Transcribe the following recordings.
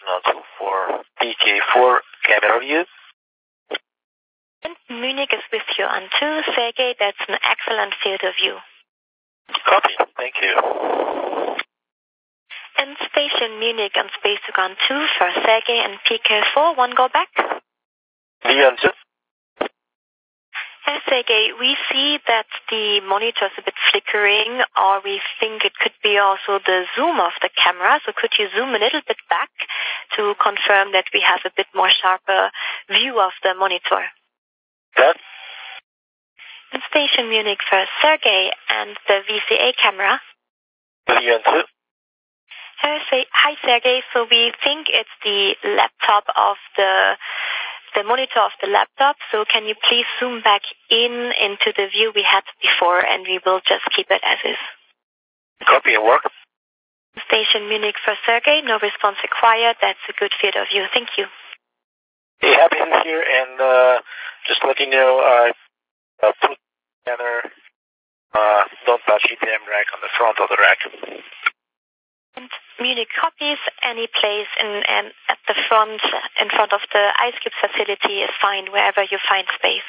on for PK4 camera view. And Munich is with you on 2. Sergey, that's an excellent field of view. Copy. Thank you. And station Munich on spacesuit on 2 for Sergey and PK4. 1 go back. V on 2. Sergey, we see that the monitor is a bit flickering, or we think it could be also the zoom of the camera. So could you zoom a little bit back to confirm that we have a bit more sharper view of the monitor? Done. And station Munich for Sergey and the VCA camera. V on 2. Hi Sergey, so we think it's the laptop of the monitor of the laptop, so can you please zoom back into the view we had before, and we will just keep it as is. Copy and work. Station Munich for Sergey, no response required. That's a good field of view. Thank you. Hey, happy New Year, and just let you know, put together, don't touch EPM rack on the front of the rack. And Munich copies. Any place at the front, in front of the ice-cube facility is fine, wherever you find space.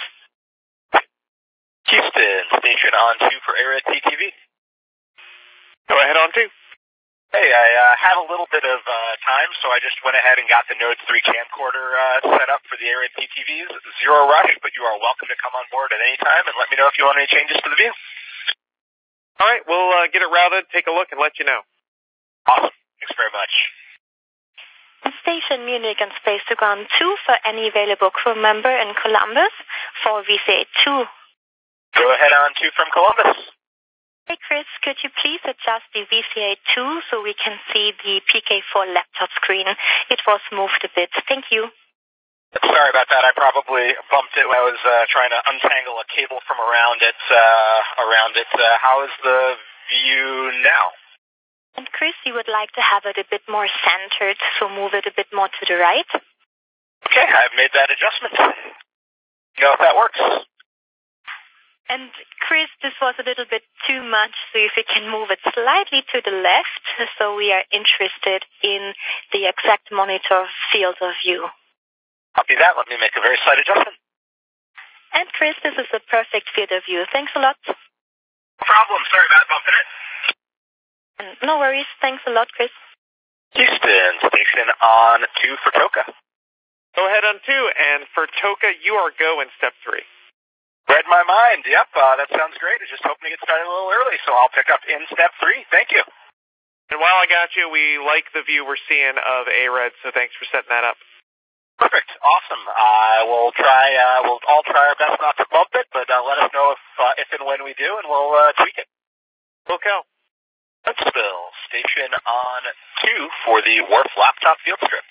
Houston, station on 2 for ARED TTV. Go ahead on 2. Hey, I had a little bit of time, so I just went ahead and got the Node 3 camcorder set up for the ARED TTVs. Zero rush, but you are welcome to come on board at any time and let me know if you want any changes to the view. All right, we'll get it routed, take a look, and let you know. Awesome. Thanks very much. Station Munich and Space to Ground 2 for any available crew member in Columbus for VCA 2. Go ahead on 2 from Columbus. Hey Chris, could you please adjust the VCA 2 so we can see the PK4 laptop screen? It was moved a bit. Thank you. Sorry about that. I probably bumped it when I was trying to untangle a cable from around it. How is the view now? And Chris, you would like to have it a bit more centered, so move it a bit more to the right? Okay, I've made that adjustment. You know if that works. And Chris, this was a little bit too much, so if we can move it slightly to the left, so we are interested in the exact monitor field of view. Copy that. Let me make a very slight adjustment. And Chris, this is a perfect field of view. Thanks a lot. No problem. Sorry about bumping it. No worries. Thanks a lot, Chris. Houston, station on 2 for Toka. Go ahead on 2, and for Toka, you are go in step 3. Read my mind. Yep, that sounds great. I was just hoping to get started a little early, so I'll pick up in step 3. Thank you. And while I got you, we like the view we're seeing of ARED, so thanks for setting that up. Perfect. Awesome. We'll all try our best not to bump it, but let us know if and when we do, and we'll tweak it. Okay. Huntsville, station on 2 for the Wharf laptop field strip.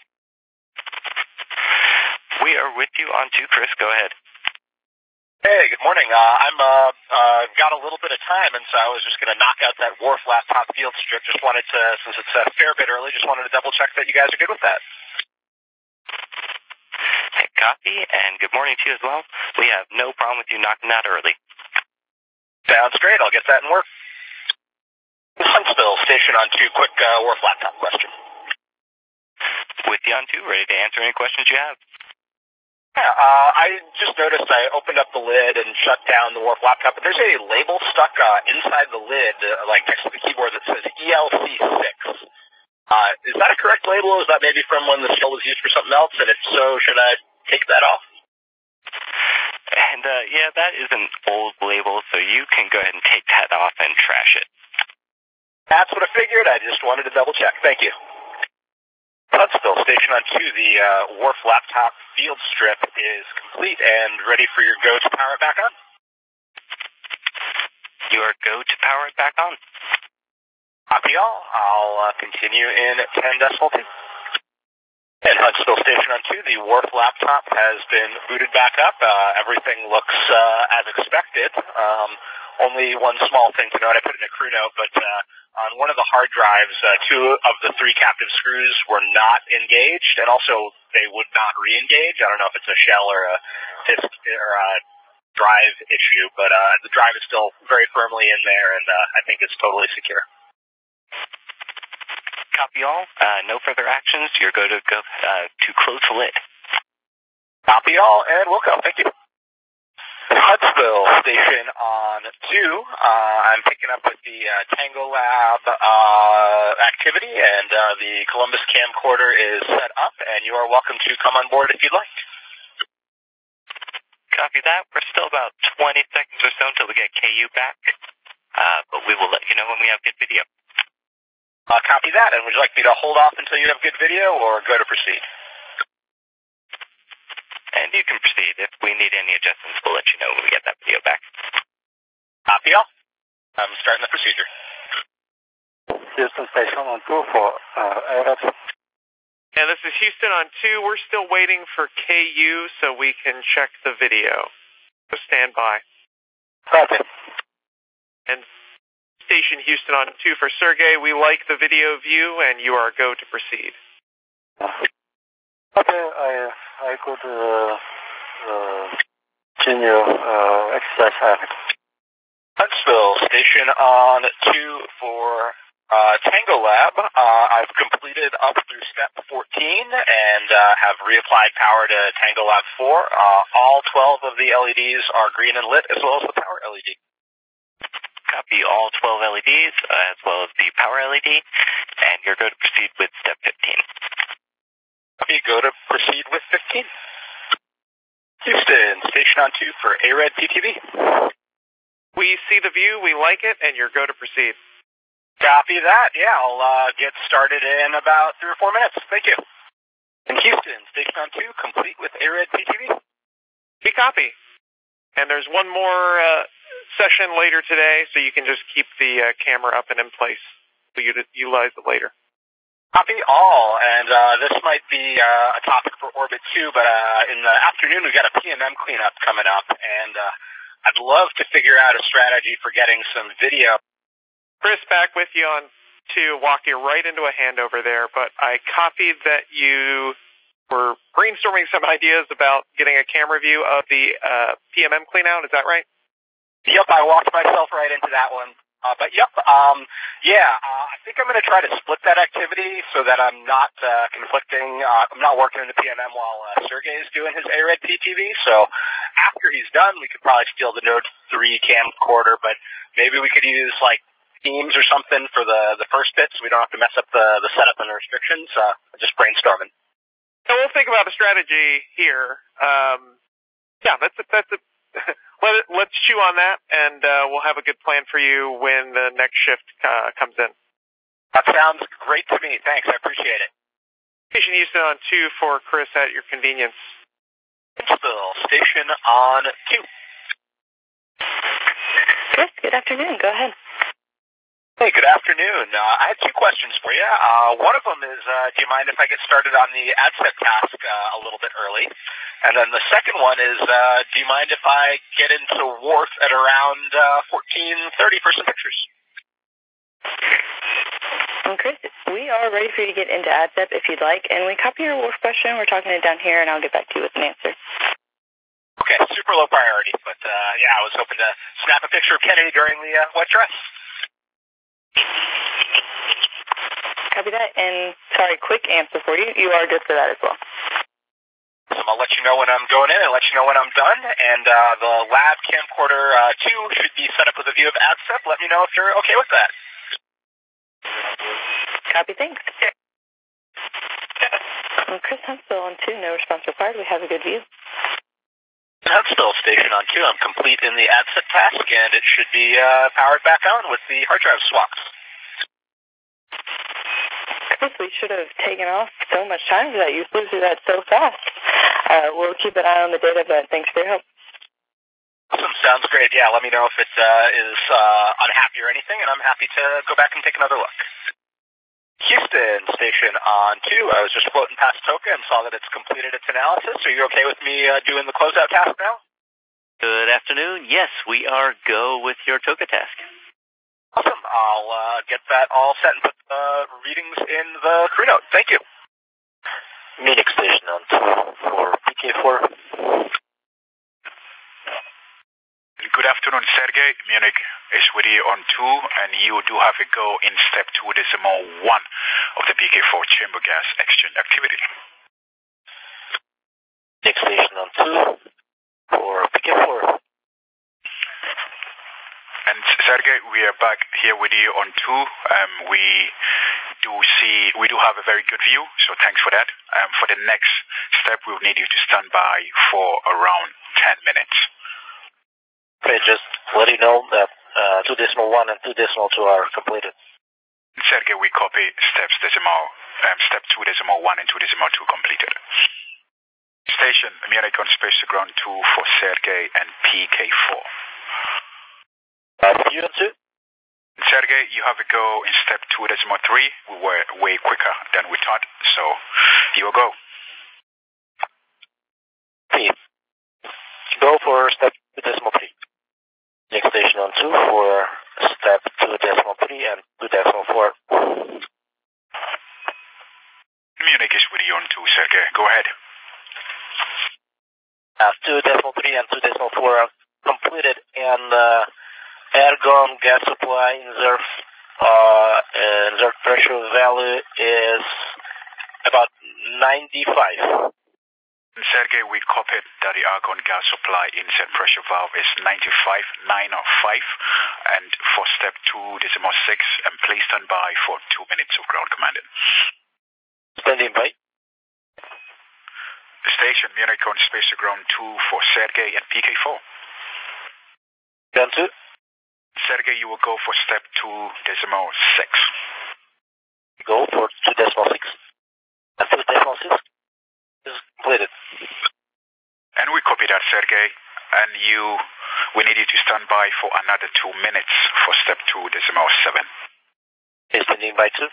We are with you on 2, Chris. Go ahead. Hey, good morning. I'm got a little bit of time, and so I was just going to knock out that Wharf laptop field strip. Just wanted to, since it's a fair bit early, just wanted to double check that you guys are good with that. Hey, copy, and good morning to you as well. We have no problem with you knocking that early. Sounds great. I'll get that in work. Huntsville, station on 2, quick Wharf laptop question. With you on 2, ready to answer any questions you have. Yeah, I just noticed I opened up the lid and shut down the Wharf laptop, but there's a label stuck inside the lid, like next to the keyboard, that says ELC6. Is that a correct label, or is that maybe from when the shell was used for something else? And if so, should I take that off? And yeah, that is an old label, so you can go ahead and take that off and trash it. That's what I figured. I just wanted to double check. Thank you. Huntsville, station on 2, the Wharf laptop field strip is complete and ready for your go to power it back on. Your go to power it back on. Copy all. I'll continue in 10.2. And Huntsville, station on 2, the Wharf laptop has been booted back up. Everything looks as expected. Only one small thing to note. I put in a crew note, but on one of the hard drives, 2 of the 3 captive screws were not engaged, and also they would not re-engage. I don't know if it's a shell or a disk or a drive issue, but the drive is still very firmly in there, and I think it's totally secure. Copy all. No further actions. You're going to go to close the lid. Copy all, and we'll go. Thank you. Huntsville station on 2. I'm picking up with the Tango Lab activity, and the Columbus camcorder is set up, and you are welcome to come on board if you'd like. Copy that. We're still about 20 seconds or so until we get KU back, but we will let you know when we have good video. Copy that, and would you like me to hold off until you have good video, or go to proceed? And you can proceed. If we need any adjustments, we'll let you know when we get that video back. Copy all. I'm starting the procedure. Houston station on 2 for ARED. And this is Houston on 2. We're still waiting for KU so we can check the video. So stand by. Copy. And station Houston on 2 for Sergey. We like the video view, and you are go to proceed. Okay, I could continue exercise having. Huntsville station on 2 for Tango Lab. I've completed up through step 14 and have reapplied power to Tango Lab 4. All 12 of the LEDs are green and lit, as well as the power LED. Copy all 12 LEDs, as well as the power LED, and you're going to proceed with step 15. Copy, go to proceed with 15. Houston, station on 2 for ARED PTV. We see the view, we like it, and you're go to proceed. Copy that. Yeah, I'll get started in about 3 or 4 minutes. Thank you. In Houston, station on 2, complete with ARED PTV. We copy. And there's one more session later today, so you can just keep the camera up and in place so you utilize it later. Copy all, and this might be a topic for Orbit 2, but in the afternoon we've got a PMM cleanup coming up, and I'd love to figure out a strategy for getting some video. Chris, back with you on 2, walk you right into a handover there, but I copied that you were brainstorming some ideas about getting a camera view of the PMM cleanout, is that right? Yep, I walked myself right into that one. But yep, I think I'm going to try to split that activity so that I'm not conflicting. I'm not working in the PMM while Sergey is doing his ARED PTV. So after he's done, we could probably steal the Node 3 camcorder, but maybe we could use like Teams or something for the first bit so we don't have to mess up the setup and the restrictions. Just brainstorming. So we'll think about a strategy here. That's Let's chew on that, and we'll have a good plan for you when the next shift comes in. That sounds great to me. Thanks. I appreciate it. Station Houston on 2 for Chris at your convenience. Huntsville, station on 2. Chris, good afternoon. Go ahead. Hey, good afternoon. I have 2 questions for you. One of them is, do you mind if I get started on the AdSet task a little bit early? And then the second one is, do you mind if I get into WRF at around 14:30 for some pictures? Chris, we are ready for you to get into AdSet if you'd like, and we copy your WRF question. We're talking it down here, and I'll get back to you with an answer. Okay, super low priority, but I was hoping to snap a picture of Kennedy during the wet dress. Copy that, and sorry, quick answer for you. You are good for that as well. So I'll let you know when I'm going in and let you know when I'm done. And the lab camcorder 2 should be set up with a view of AdSet. Let me know if you're okay with that. Copy, thanks. Chris Huntsville on 2, no response required. We have a good view. Huntsville station on 2. I'm complete in the AdSet task, and it should be powered back on with the hard drive swapped. Chris, we should have taken off so much time for that. You flew through that so fast. We'll keep an eye on the data, but thanks for your help. Awesome. Sounds great. Yeah, let me know if it is unhappy or anything, and I'm happy to go back and take another look. Houston station on 2. I was just floating past Toka and saw that it's completed its analysis. Are you okay with me doing the closeout task now? Good afternoon. Yes, we are go with your Toka task. Awesome. I'll get that all set and put the readings in the crew note. Thank you. Munich station on 2 for PK4. Good afternoon, Sergey. Munich is with you on 2, and you do have a go in step 2.1 of the PK4 chamber gas exchange activity. Next station on 2 for PK4. And Sergey, we are back here with you on 2. We do have a very good view, so thanks for that. For the next step, we'll need you to stand by for around 10 minutes. Okay, just let you know that 2.1 and 2.2 are completed. Sergey, we copy step 2.1 and 2.2 completed. Station, Munich on space to ground 2 for Sergey and PK4. You on 2? Sergey, you have a go in step 2.3. We were way quicker than we thought, so you will go. P. Go for step 2.3. Next station on 2 for step 2.3 and 2.4. Munich is with you on 2, Sergey. Go ahead. 2.3 and 2.4 are completed, and ergon gas supply in reserve pressure value is about 95. Sergey, we copied that the argon gas supply insert pressure valve is 95,905, and for step 2.6, and please stand by for 2 minutes of ground commanding. Standing by. Station, Munich on space to ground 2 for Sergey and PK4. Ground 2. Sergey, you will go for step 2.6. Go for 2.6. And 2.6 is completed. And we copy that, Sergey. And we need you to stand by for another 2 minutes for step 2.7. Standing by 2.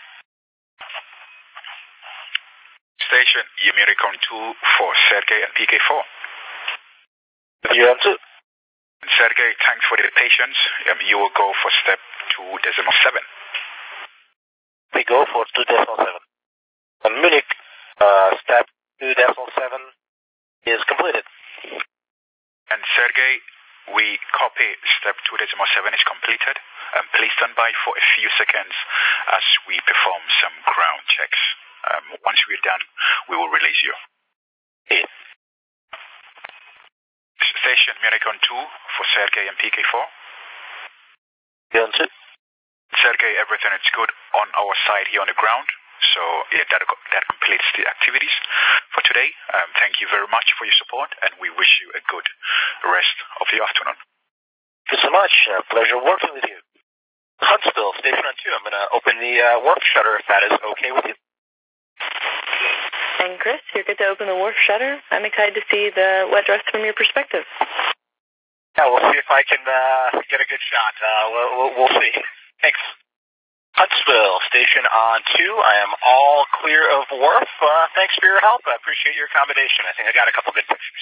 Station, Munich on 2 for Sergey and PK4. You on 2. Sergey, thanks for the patience. You will go for step 2.7. We go for 2.7. And Munich, step 2.7 is completed. And Sergey, we copy step 2.7 is completed. Please stand by for a few seconds as we perform some ground checks. Once we're done, we will release you. Yeah. Station, Munich on 2 for Sergey and PK4. You on 2? Sergey, everything is good on our side here on the ground. So yeah, that completes the activities for today. Thank you very much for your support, and we wish you a good rest of the afternoon. Thank you so much. Pleasure working with you. Huntsville, station on 2. I'm going to open the warp shutter if that is okay with you. And Chris, you're good to open the wharf shutter. I'm excited to see the wet dress from your perspective. Yeah, we'll see if I can get a good shot. We'll see. Thanks. Huntsville, station on 2. I am all clear of wharf. Thanks for your help. I appreciate your accommodation. I think I got a couple good pictures.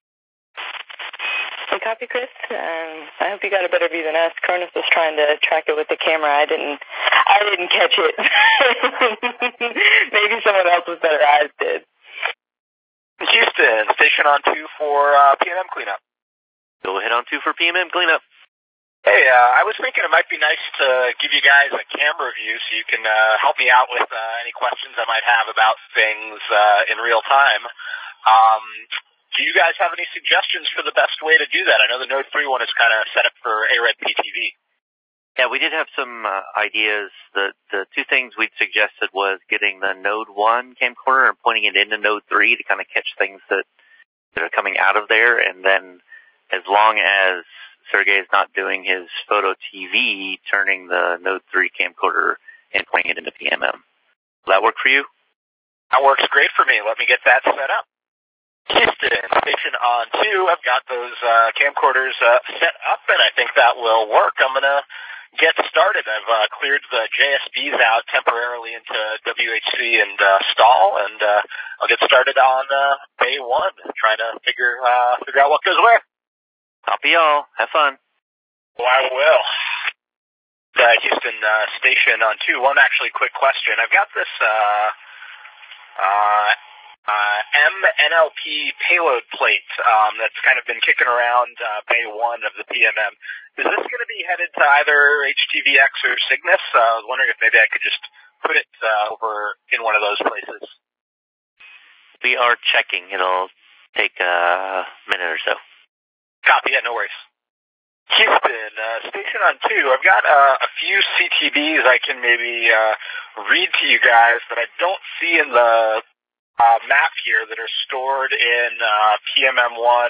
Hey, copy, Chris. I hope you got a better view than us. Cronus was trying to track it with the camera. I didn't catch it. Maybe someone else with better eyes did. Houston, station on 2 for PMM cleanup. Go ahead on 2 for PMM cleanup. Hey, I was thinking it might be nice to give you guys a camera view so you can help me out with any questions I might have about things in real time. Do you guys have any suggestions for the best way to do that? I know the Node 3 one is kind of set up for ARED PTV. Yeah, we did have some ideas. The two things we'd suggested was getting the Node 1 camcorder and pointing it into Node 3 to kind of catch things that are coming out of there. And then as long as Sergey is not doing his photo TV, turning the Node 3 camcorder and pointing it into PMM. Will that work for you? That works great for me. Let me get that set up. Houston, station on 2. I've got those camcorders set up, and I think that will work. I'm going to get started. I've cleared the JSBs out temporarily into WHC and stall, and I'll get started on day 1, trying to figure out what goes where. Copy y'all. Have fun. Oh, I will. Houston, station on 2. One actually quick question. I've got this MNLP payload plate that's kind of been kicking around Bay 1 of the PMM. Is this going to be headed to either HTVX or Cygnus? I was wondering if maybe I could just put it over in one of those places. We are checking. It'll take a minute or so. Copy, yeah, no worries. Houston, station on 2. I've got a few CTBs I can maybe read to you guys that I don't see in the map here that are stored in PMM1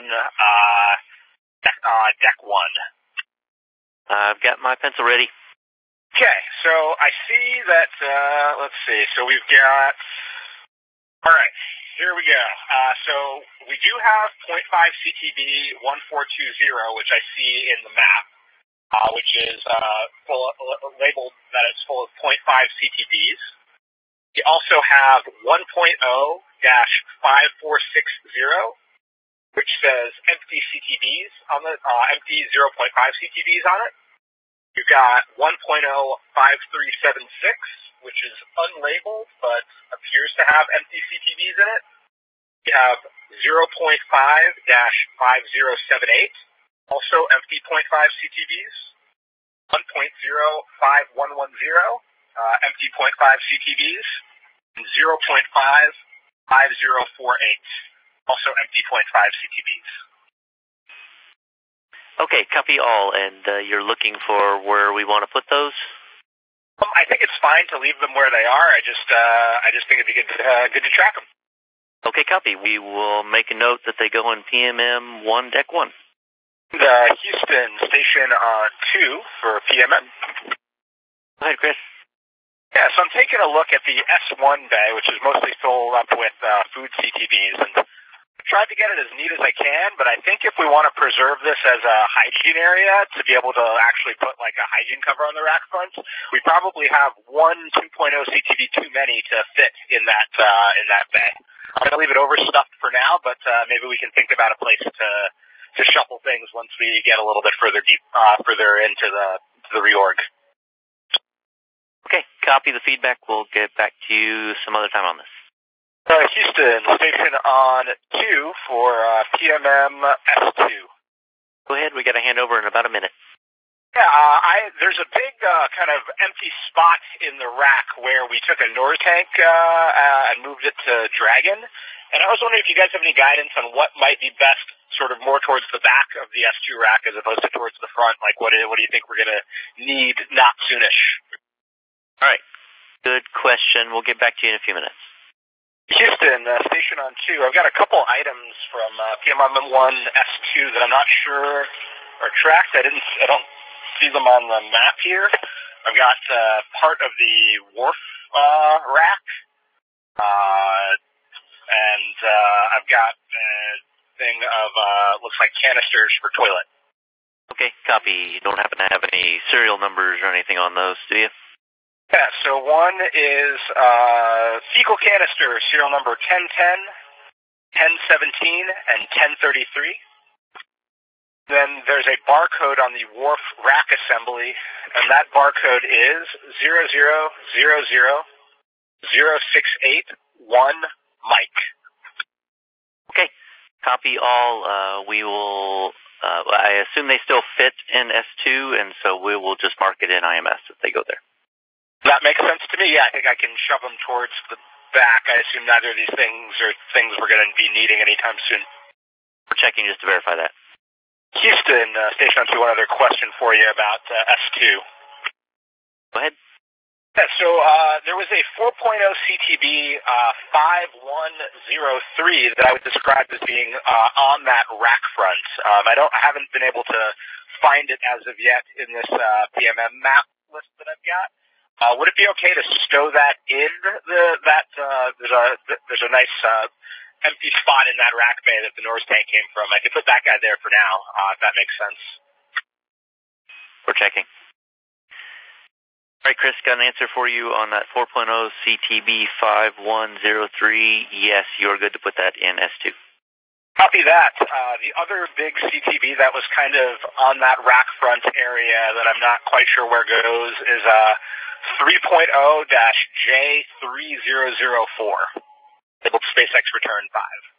deck 1. I've got my pencil ready. Okay, so I see that, let's see, so we've got, all right, here we go. So we do have 0.5 CTB 1420, which I see in the map, which is labeled that it's full of 0.5 CTBs. We also have 1.0-5460, which says empty CTBs on the empty 0.5 CTBs on it. You've got 1.0-5376, which is unlabeled but appears to have empty CTBs in it. You have 0.5-5078, also empty 0.5 CTBs. 1.05110, empty 0.5 CTBs. And 0.55048, also empty 0.5 CTBs. Okay, copy all, and you're looking for where we want to put those? I think it's fine to leave them where they are. I just think it'd be good to track them. Okay, copy. We will make a note that they go in PMM1 Deck 1. The Houston station 2 for PMM. Go ahead, Chris. Yeah, so I'm taking a look at the S1 bay, which is mostly filled up with food CTBs, and tried to get it as neat as I can, but I think if we want to preserve this as a hygiene area to be able to actually put like a hygiene cover on the rack front, we probably have one 2.0 CTB too many to fit in that bay. I'm going to leave it overstuffed for now, but maybe we can think about a place to shuffle things once we get a little bit further into the reorg. Okay, copy the feedback. We'll get back to you some other time on this. Houston, station on 2 for PMM S2. Go ahead. We got a handover in about a minute. Yeah, there's a big kind of empty spot in the rack where we took a Nord tank and moved it to Dragon. And I was wondering if you guys have any guidance on what might be best, sort of more towards the back of the S2 rack as opposed to towards the front. Like, what do you think we're going to need not soonish? All right. Good question. We'll get back to you in a few minutes. Houston, station on 2. I've got a couple items from PMM1 S2 that I'm not sure are tracked. I don't see them on the map here. I've got part of the wharf rack, and I've got a thing of looks like canisters for toilet. Okay, copy. You don't happen to have any serial numbers or anything on those, do you? Yeah, so one is fecal canister, serial number 1010, 1017, and 1033. Then there's a barcode on the wharf rack assembly, and that barcode is 0000681 Mike. Okay, copy all. We will, I assume they still fit in S2, and so we will just mark it in IMS if they go there. That makes sense to me. Yeah, I think I can shove them towards the back. I assume neither of these things are things we're going to be needing anytime soon. We're checking just to verify that. Houston, station on 2, one other question for you about S2. Go ahead. Yeah, so there was a 4.0 CTB 5103 that I would describe as being on that rack front. I haven't been able to find it as of yet in this PMM map list that I've got. Would it be okay to stow that in there's a nice empty spot in that rack bay that the Norse tank came from? I could put that guy there for now, if that makes sense. We're checking. All right, Chris, got an answer for you on that 4.0 CTB 5103. Yes, you're good to put that in S2. Copy that. The other big CTB that was kind of on that rack front area that I'm not quite sure where goes is 3.0-J3004, labeled SpaceX Return 5.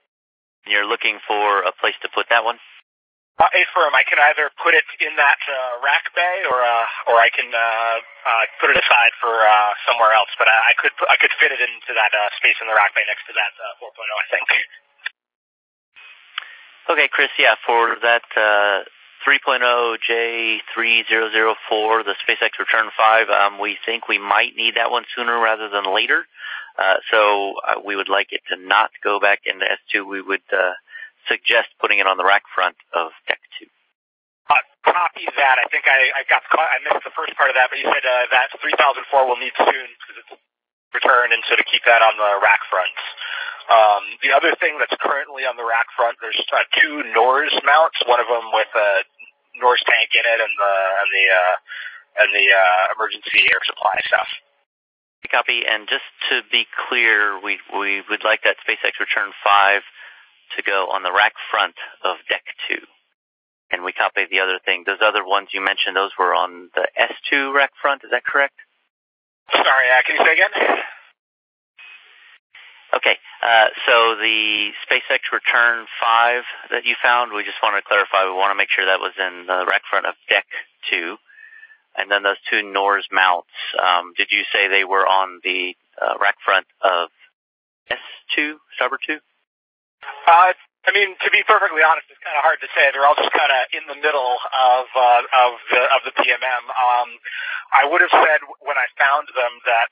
You're looking for a place to put that one? A firm. I can either put it in that rack bay, or I can put it aside for somewhere else. But I could fit it into that space in the rack bay next to that 4.0, I think. Okay, Chris. Yeah, for that 3.0 J3004, the SpaceX Return 5, we think we might need that one sooner rather than later. So we would like it to not go back into S2. We would suggest putting it on the rack front of Deck 2. Copy that. I think I missed the first part of that, but you said that 3004 will need soon because it's returned, and so to keep that on the rack front. The other thing that's currently on the rack front, there's two NORS mounts. One of them with a NORS tank in it, and the emergency air supply stuff. Copy. And just to be clear, we would like that SpaceX Return 5 to go on the rack front of Deck 2. And we copy the other thing. Those other ones you mentioned, those were on the S2 rack front. Is that correct? Sorry, can you say again? Okay. So the SpaceX Return 5 that you found, we just want to clarify. We want to make sure that was in the rack front of Deck 2. And then those two NORS mounts, did you say they were on the rack front of S2, Starboard 2? I mean, to be perfectly honest, it's kind of hard to say. They're all just kind of in the middle of the PMM. I would have said when I found them that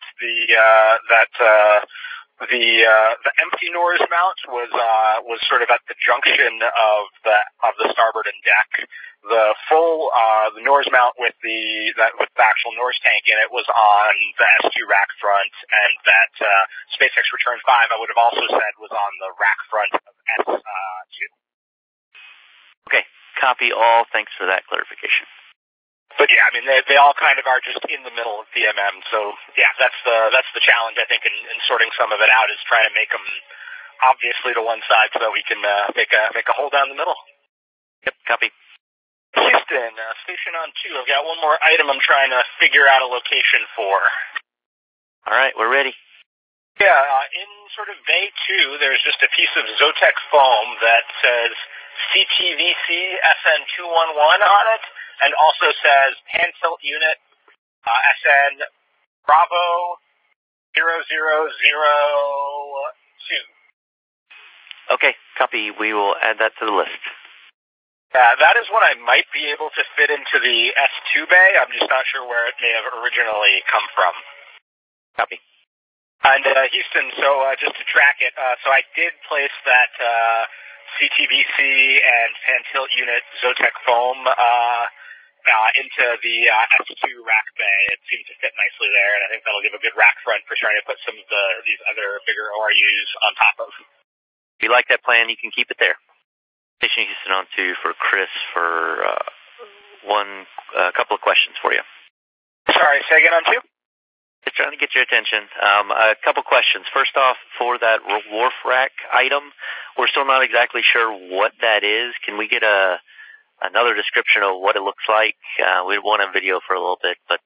the empty NORS mount was sort of at the junction of the starboard and deck. The full the NORS mount with the actual NORS tank in it was on the S2 rack front, and that SpaceX Return 5 I would have also said was on the rack front of S2. Okay, copy all. Thanks for that clarification. But yeah, I mean they all kind of are just in the middle of PMM. So yeah, that's the challenge I think in sorting some of it out, is trying to make them obviously to one side so that we can make a hole down the middle. Yep, copy. Houston, station on 2. I've got one more item I'm trying to figure out a location for. All right, we're ready. Yeah, in sort of Bay 2, there's just a piece of Zotex foam that says CTVC SN211 on it, and also says pan tilt unit SN Bravo 0002. Okay, copy. We will add that to the list. That is what I might be able to fit into the S2 bay. I'm just not sure where it may have originally come from. Copy. And Houston, so just to track it, so I did place that CTVC and fan tilt unit Zotex foam into the S2 rack bay. It seemed to fit nicely there, and I think that'll give a good rack front for trying to put some of these other bigger ORUs on top of. If you like that plan, you can keep it there. Station Houston on 2 for Chris for a couple of questions for you. Sorry, say again on 2? Just trying to get your attention. A couple questions. First off, for that wharf rack item, we're still not exactly sure what that is. Can we get another description of what it looks like? We want a video for a little bit, but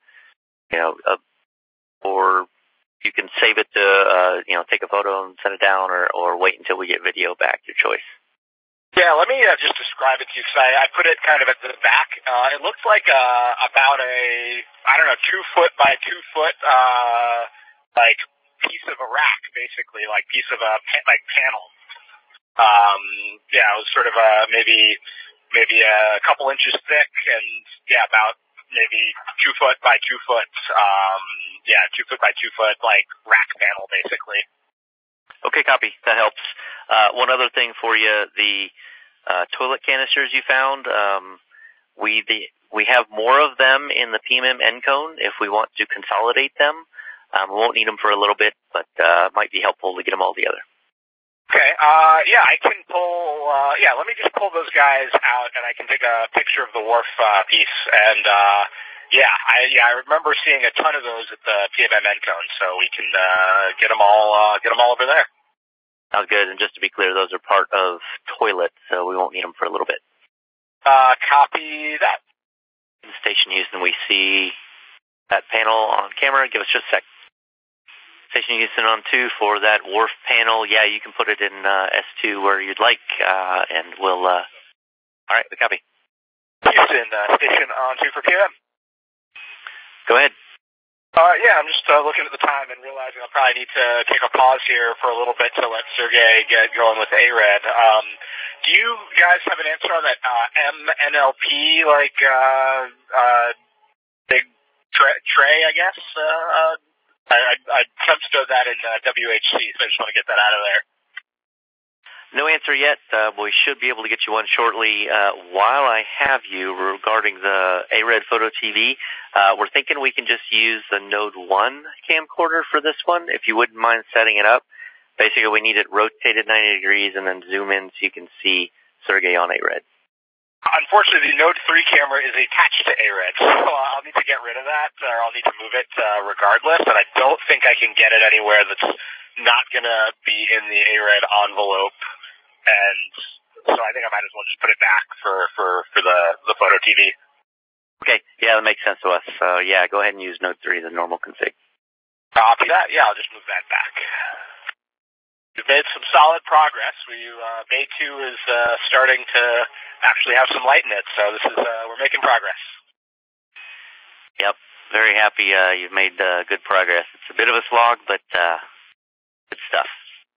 or you can save it to take a photo and send it down, or wait until we get video back. Your choice. Yeah, let me just describe it to you, because I put it kind of at the back. It looks like about a 2 foot by 2 foot like piece of a rack, basically, like piece of a panel. It was sort of maybe a couple inches thick, and about maybe 2 foot by 2 foot. 2 foot by 2 foot like rack panel, basically. Okay, copy. That helps. One other thing for you, the toilet canisters you found, we have more of them in the PMM end cone if we want to consolidate them. We won't need them for a little bit, but might be helpful to get them all together. Okay, I can pull, let me just pull those guys out, and I can take a picture of the wharf piece, and I remember seeing a ton of those at the PMM end cone, so we can get them all over there. Sounds good. And just to be clear, those are part of toilet, so we won't need them for a little bit. Copy that. In Station Houston, we see that panel on camera. Give us just a sec. Station Houston on 2 for that wharf panel. Yeah, you can put it in S2 where you'd like, and we'll... all right, we copy. Houston, Station on 2 for PM. Go ahead. Yeah, I'm just looking at the time and realizing I'll probably need to take a pause here for a little bit to let Sergey get going with ARED. Do you guys have an answer on that MNLP, like big tray, I guess? I sensed that in WHC, so I just want to get that out of there. No answer yet. We should be able to get you one shortly. While I have you regarding the ARED Photo TV, we're thinking we can just use the Node 1 camcorder for this one, if you wouldn't mind setting it up. Basically, we need it rotated 90 degrees and then zoom in so you can see Sergey on ARED. Unfortunately, the Node 3 camera is attached to ARED, so I'll need to get rid of that, or I'll need to move it regardless, and I don't think I can get it anywhere that's not going to be in the ARED envelope. And so I think I might as well just put it back for the photo TV. Okay, yeah, that makes sense to us. So yeah, go ahead and use Node 3, the normal config. Copy that. Yeah, I'll just move that back. We've made some solid progress. Bay 2 is starting to actually have some light in it, so this is we're making progress. Yep, very happy you've made good progress. It's a bit of a slog, but good stuff.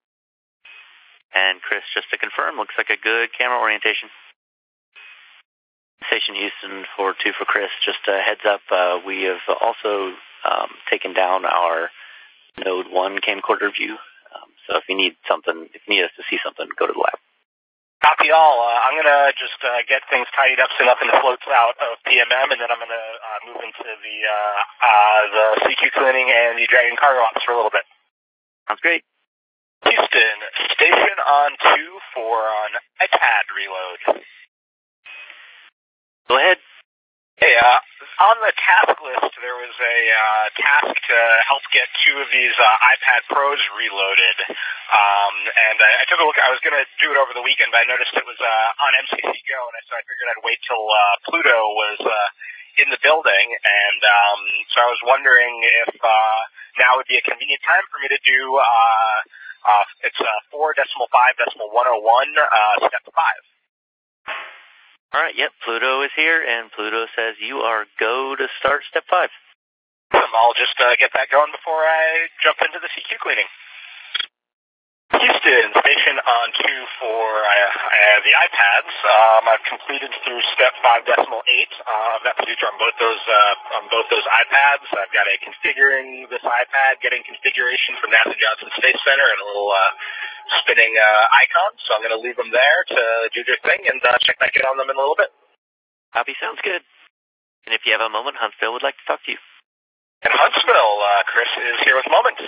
And Chris, just to confirm, looks like a good camera orientation. Station Houston for 2 for Chris. Just a heads up, we have also taken down our Node 1 camcorder view. So if you need us to see something, go to the lab. Copy all. I'm going to just get things tidied up so nothing floats out of PMM, and then I'm going to move into the CQ cleaning and the Dragon cargo ops for a little bit. Sounds great. Houston, station on 2 for an iPad reload. Go ahead. Hey, on the task list, there was a task to help get 2 of these iPad Pros reloaded. And I took a look. I was going to do it over the weekend, but I noticed it was on MCC Go, and so I figured I'd wait till Pluto was in the building. And so I was wondering if now would be a convenient time for me to do it's 4.5.101, step 5. All right, yep, Pluto is here, and Pluto says you are go to start step 5. I'll just get that going before I jump into the CQ cleaning. Houston, station on 2 for the iPads. I've completed through step 5.8 of that procedure on both those iPads. I've got a configuring this iPad, getting configuration from NASA Johnson Space Center, and a little spinning icon. So I'm going to leave them there to do their thing and check back in on them in a little bit. Copy, sounds good. And if you have a moment, Huntsville would like to talk to you. And Huntsville, Chris is here with Moment.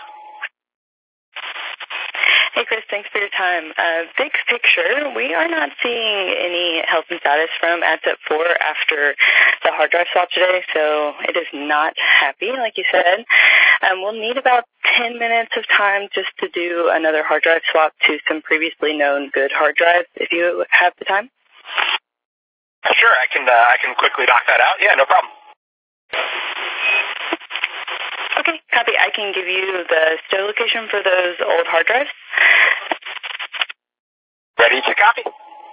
Hey, Chris, thanks for your time. Big picture, we are not seeing any health and status from ADSET 4 after the hard drive swap today, so it is not happy, like you said. We'll need about 10 minutes of time just to do another hard drive swap to some previously known good hard drives, if you have the time. Sure, I can quickly knock that out. Yeah, no problem. Okay, copy. I can give you the stow location for those old hard drives. Ready to copy.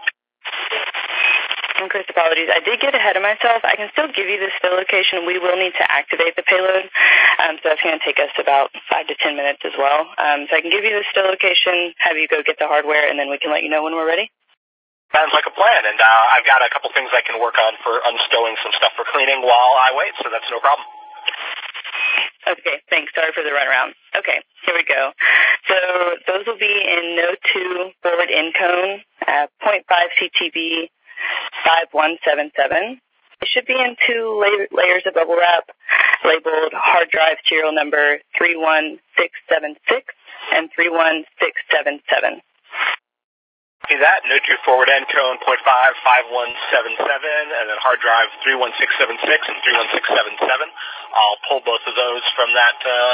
And Chris, apologies. I did get ahead of myself. I can still give you the stow location. We will need to activate the payload, so that's going to take us about 5 to 10 minutes as well. So I can give you the stow location, have you go get the hardware, and then we can let you know when we're ready. Sounds like a plan, and I've got a couple things I can work on for unstowing some stuff for cleaning while I wait, so that's no problem. Okay, thanks. Sorry for the runaround. Okay, here we go. So those will be in Node 2 forward encone, 0.5 CTB 5177. It should be in 2 layers of bubble wrap labeled hard drive serial number 31676 and 31677. See that? Node 2 forward encone 0.5 5177, and then hard drive 31676 and 31677. I'll pull both of those from that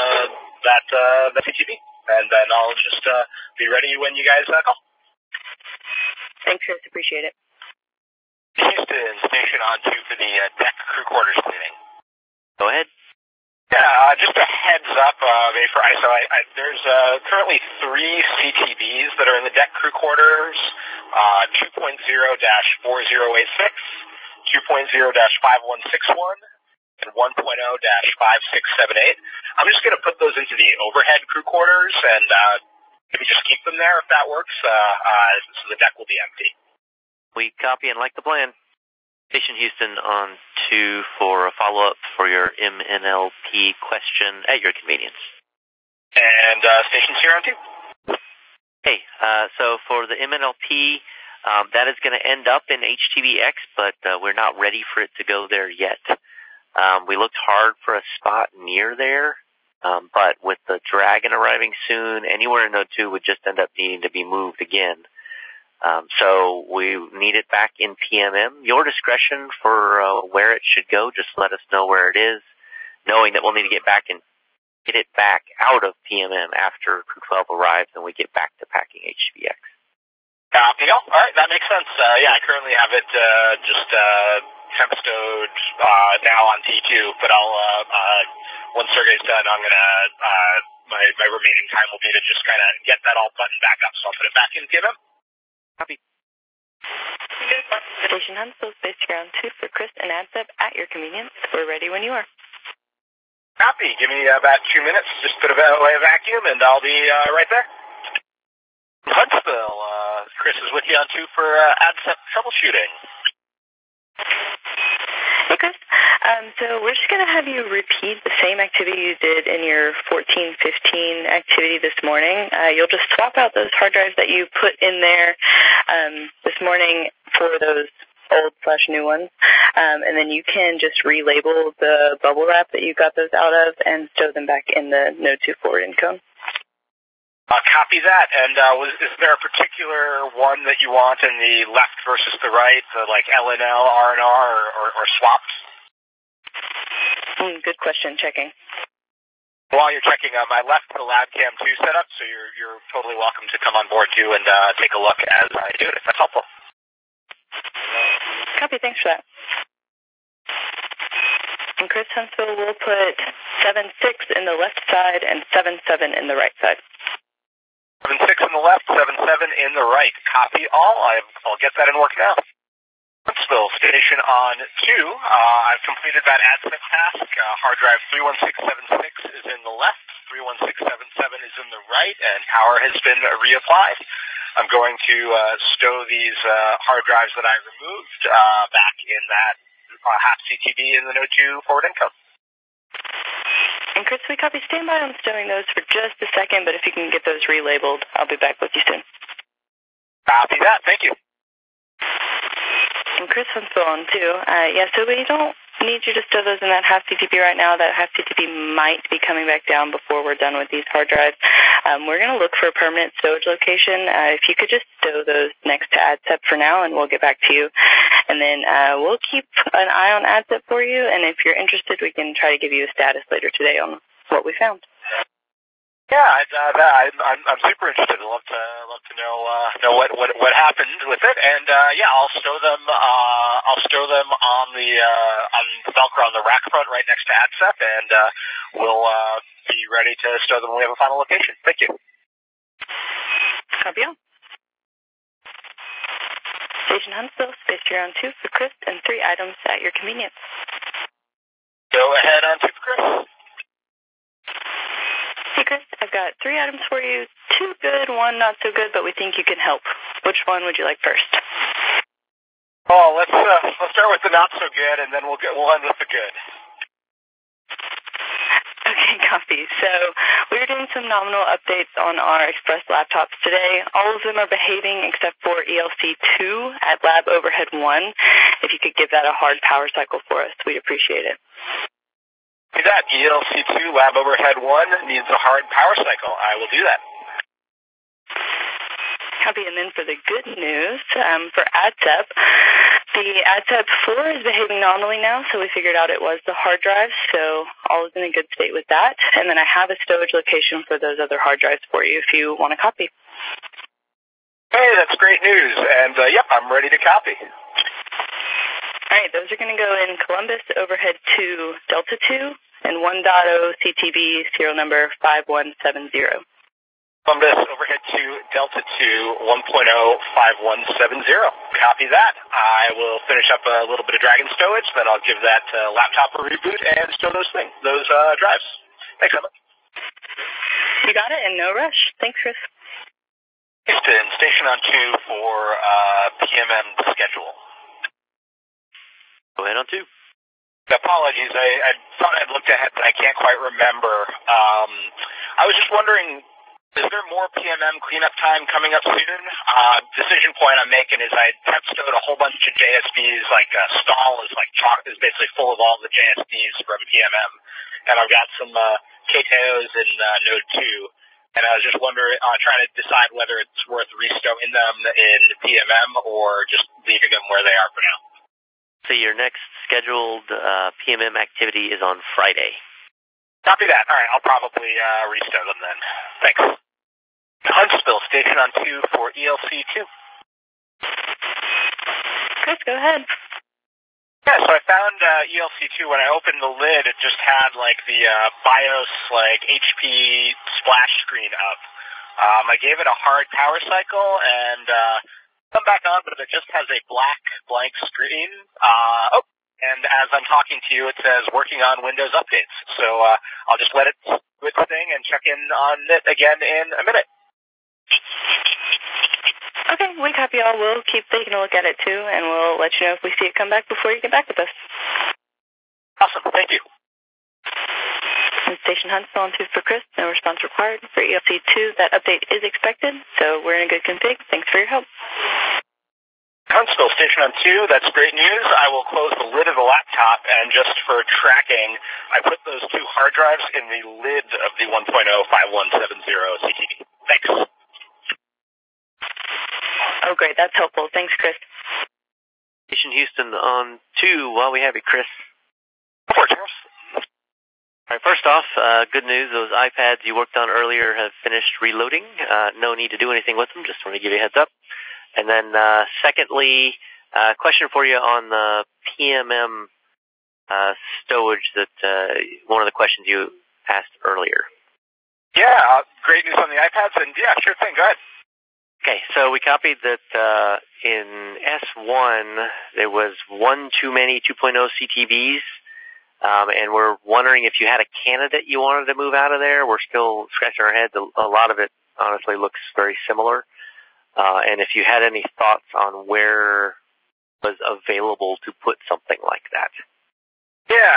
CTB, and then I'll just be ready when you guys call. Thanks, Chris. Appreciate it. Houston, station on 2 for the deck crew quarters cleaning. Go ahead. Yeah, just a heads up, maybe for ISO. There's currently 3 CTBs that are in the deck crew quarters, 2.0-4086, 2.0-5161, and 1.0-5678. I'm just going to put those into the overhead crew quarters and maybe just keep them there if that works, so the deck will be empty. We copy and like the plan. Station Houston on 2 for a follow-up for your MNLP question at your convenience. And Station's here on 2. Hey, so for the MNLP, that is going to end up in HTBX, but we're not ready for it to go there yet. We looked hard for a spot near there, but with the Dragon arriving soon, anywhere in Node 2 would just end up needing to be moved again. So we need it back in PMM. Your discretion for where it should go, just let us know where it is, knowing that we'll need to get it back out of PMM after Crew 12 arrives and we get back to packing HTBX. Copy. All right, that makes sense. Yeah, I currently have it just temp stowed now on T2, but I'll once Sergey's done, I'm gonna my remaining time will be to just kind of get that all buttoned back up. So I'll put it back in PMM. Copy. Station Huntsville, Space Ground 2 for Chris and ADSEP at your convenience. We're ready when you are. Copy. Give me about 2 minutes. Just put away a vacuum, and I'll be right there. Huntsville, Chris is with you on 2 for ADSEP troubleshooting. Hey, Chris. So we're just going to have you repeat the same activity you did in your 1415 activity this morning. You'll just swap out those hard drives that you put in there this morning for those old/new ones, and then you can just relabel the bubble wrap that you got those out of and stow them back in the Node 2 forward encode. Copy that. And is there a particular one that you want in the left versus the right, like LNL, RNR, or swapped? Good question. Checking. While you're checking, I left the LabCam 2 set up, so you're totally welcome to come on board too and take a look as I do it, if that's helpful. Copy. Thanks for that. And Chris, Huntsville will put 7.6 in the left side and 7.7 in the right side. 7.6 in the left, 7.7 in the right. Copy all. I'll get that in work now. Huntsville, station on 2. I've completed that ADSEP task. Hard drive 31676 is in the left, 31677 is in the right, and power has been reapplied. I'm going to stow these hard drives that I removed back in that half CTB in the Node 2 forward encode. And Chris, we copy. Stand by on stowing those for just a second, but if you can get those relabeled, I'll be back with you soon. Copy that. Thank you. And Chris Huntsville on 2. Yeah, so we don't need you to stow those in that half CTP right now. That half CTP might be coming back down before we're done with these hard drives. We're going to look for a permanent stowage location. If you could just stow those next to ADSEP for now, and we'll get back to you. And then we'll keep an eye on ADSEP for you, and if you're interested, we can try to give you a status later today on what we found. Yeah, I'm super interested. I'd love to know what happened with it, and yeah, I'll stow them on the Velcro on the rack front right next to ADSEP, and we'll be ready to stow them when we have a final location. Thank you. Copy on. Station Huntsville, Space Ground 2 for Chris, and 3 items at your convenience. Go ahead on 2 for Chris. Hey, Chris, I've got 3 items for you. 2 good, 1 not so good, but we think you can help. Which one would you like first? Oh, let's start with the not so good, and then we'll end with the good. Okay, copy. So we're doing some nominal updates on our Express laptops today. All of them are behaving except for ELC2 at Lab Overhead 1. If you could give that a hard power cycle for us, we'd appreciate it. That ELC2 Lab Overhead 1 needs a hard power cycle. I will do that. Copy. And then for the good news, for ADSEP, the ADSEP 4 is behaving nominally now, so we figured out it was the hard drive, so all is in a good state with that. And then I have a stowage location for those other hard drives for you if you want to copy. Hey, that's great news. And, yep, I'm ready to copy. All right, those are going to go in Columbus Overhead 2, Delta 2, and 1.0 CTB serial number 5170. Columbus, overhead to Delta 2, 1.0, 5170. Copy that. I will finish up a little bit of Dragon stowage, then I'll give that laptop a reboot and stow those drives. Thanks, Emma. You got it, and no rush. Thanks, Chris. Houston, station on 2 for PMM schedule. Go ahead on 2. Apologies, I thought I'd looked ahead, but I can't quite remember. I was just wondering, is there more PMM cleanup time coming up soon? Decision point I'm making is I temp stowed a whole bunch of JSBs, like stall is basically full of all the JSBs from PMM, and I've got some KTOs in Node 2, and I was just wondering, trying to decide whether it's worth restowing them in PMM or just leaving them where they are for now. So your next scheduled PMM activity is on Friday. Copy that. All right, I'll probably restow them then. Thanks. Huntsville, station on 2 for ELC2. Chris, go ahead. Yeah, so I found ELC2 when I opened the lid. It just had like the BIOS HP splash screen up. I gave it a hard power cycle and come back on, but it just has a blank screen. And as I'm talking to you, it says working on Windows updates. So I'll just let it do its thing and check in on it again in a minute. Okay, we copy all. We'll keep taking a look at it too, and we'll let you know if we see it come back before you get back with us. Awesome, thank you. And Station Huntsville on 2 for Chris. No response required. For ELC2, that update is expected, so we're in a good config. Thanks for your help. Huntsville, station on 2, that's great news. I will close the lid of the laptop, and just for tracking, I put those 2 hard drives in the lid of the 1.0 5170 CTB. Thanks. Oh, great. That's helpful. Thanks, Chris. Station Houston on 2 while we have you, Chris. Go for it, Charles. All right, first off, good news. Those iPads you worked on earlier have finished reloading. No need to do anything with them. Just want to give you a heads up. And then, secondly, question for you on the PMM stowage that one of the questions you asked earlier. Yeah, great news on the iPads, and yeah, sure thing. Go ahead. Okay, so we copied that in S1 there was one too many 2.0 CTBs, and we're wondering if you had a candidate you wanted to move out of there. We're still scratching our heads. A lot of it honestly looks very similar. And if you had any thoughts on where was available to put something like that. Yeah,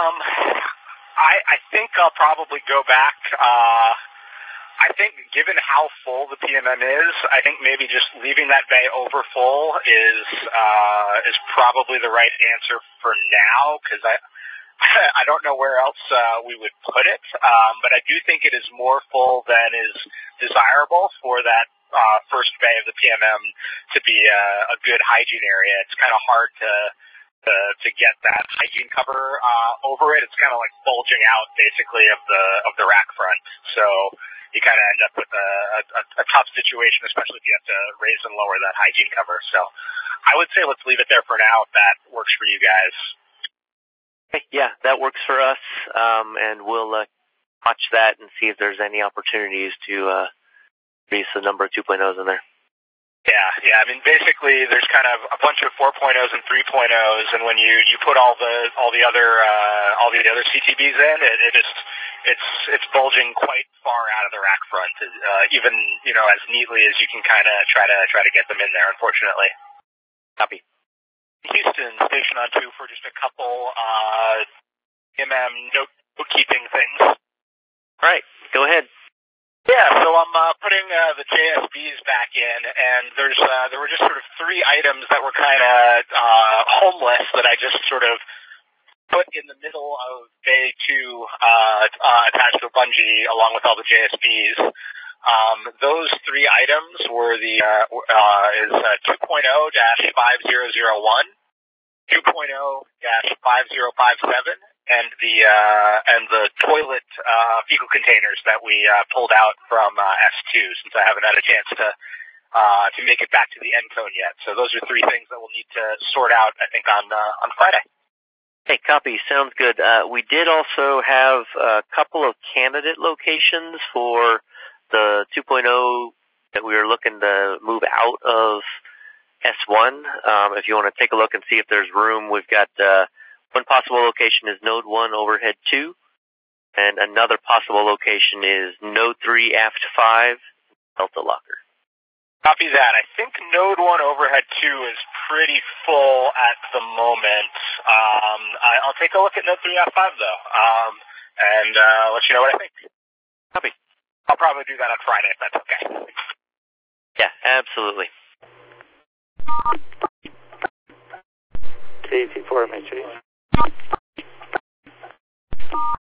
I think I'll probably go back. I think given how full the PMM is, I think maybe just leaving that bay over full is probably the right answer for now, because I don't know where else we would put it, but I do think it is more full than is desirable for that first bay of the PMM to be a good hygiene area. It's kind of hard to get that hygiene cover over it. It's kind of like bulging out basically of the rack front. So you kind of end up with a tough situation, especially if you have to raise and lower that hygiene cover. So I would say let's leave it there for now if that works for you guys. Yeah, that works for us, and we'll watch that and see if there's any opportunities to increase the number of 2.0s in there. Yeah. I mean, basically, there's kind of a bunch of 4.0s and 3.0s, and when you put all the other CTBs in, it's bulging quite far out of the rack front, even as neatly as you can kind of try to get them in there. Unfortunately. Copy. Houston, station on 2 for just a couple note-keeping things. All right, go ahead. Yeah, so I'm putting the JSBs back in, and there were just sort of 3 items that were kind of homeless that I just sort of put in the middle of Bay 2 attached to a bungee along with all the JSBs. Those 3 items were the 2.0-5001, 2.0-5057, and the toilet fecal containers that we pulled out from S2, since I haven't had a chance to make it back to the end cone yet. So those are 3 things that we'll need to sort out, I think, on Friday. Hey, copy. Sounds good. We did also have a couple of candidate locations for the 2.0 that we were looking to move out of S1. If you want to take a look and see if there's room, we've got one possible location is Node 1 Overhead 2, and another possible location is Node 3 Aft 5 Delta Locker. Copy that. I think Node 1 Overhead 2 is pretty full at the moment. I'll take a look at Node 3 Aft 5, though, and let you know what I think. Copy. I'll probably do that on Friday if that's okay. Yeah, absolutely. KT4 MHA.